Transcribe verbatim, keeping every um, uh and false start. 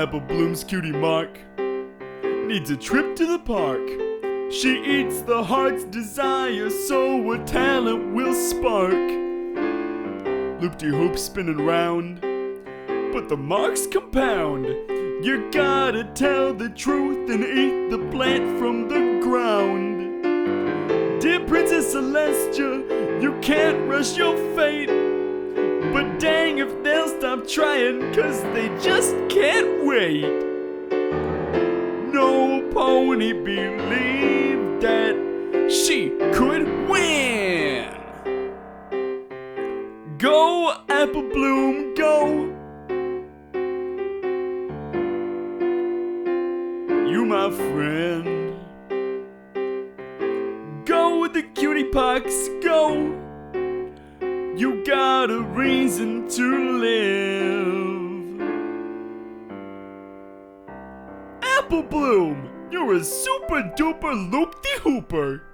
Apple Bloom's cutie mark needs a trip to the park. She eats the heart's desire, so her talent will spark. Loop-de-hoop spinning round, but the marks compound. You gotta tell the truth and eat the plant from the ground. Dear Princess Celestia, you can't rush your fate, but dang if they'll stop trying, cause they just can't wait. No pony believed that she could win. Go, Apple Bloom, go. You my friend. Go with the cutie pox, go. You got a reason to live. Apple Bloom, you're a super duper loop-de-hooper.